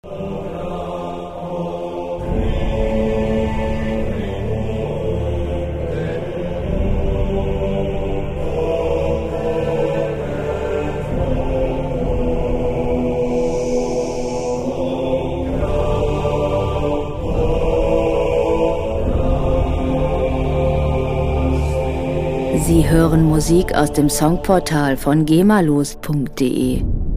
Sie hören Musik aus dem Songportal von gemalos.de.